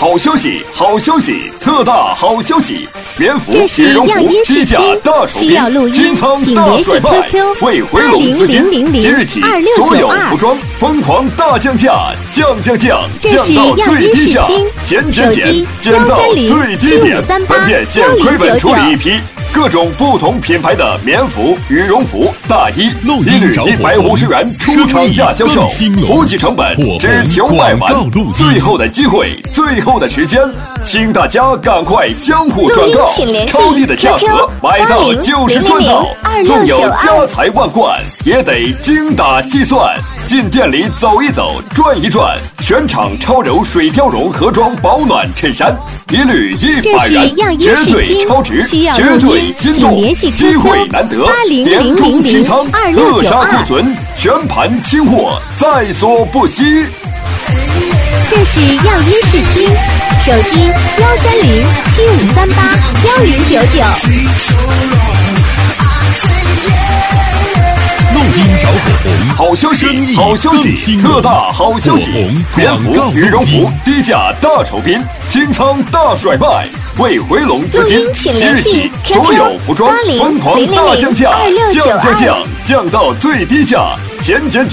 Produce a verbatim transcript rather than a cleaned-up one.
好消息，好消息，特大好消息！棉服、 这是羽绒服样音视低价听， 大手需要录笔， 音清仓请联系大甩卖 Q Q 为回笼资金。 二零零零零即日起二六九二， 所有服装疯狂大降价，降降降， 这是降到样音最低价视听， 减减减手机， 减到最低点。 幺三零七五三八本店现亏本处理一批。 各种不同品牌的棉服、羽绒服、大衣，一律一百五十元出厂价销售，不计成本，只求卖完。最后的机会，最后的时间，请大家赶快相互转告，超低的价格买到就是赚到，纵有家财万贯，也得精打细算。 进店里走一走，转一转，全场超柔水貂绒盒装保暖衬衫，一律一百元，绝对超值，绝对心动，机会难得，年终清仓，扼杀库存，全盘清货，在所不惜。 这是样音视听，手机幺三零七五三八幺零九九。 录音找口红， 好消息，好消息，特大好消息！棉服、羽绒服低价大酬宾，清仓大甩卖，为回笼资金。即日起，所有服装疯狂大降价，降降降，降到最低价，减减减。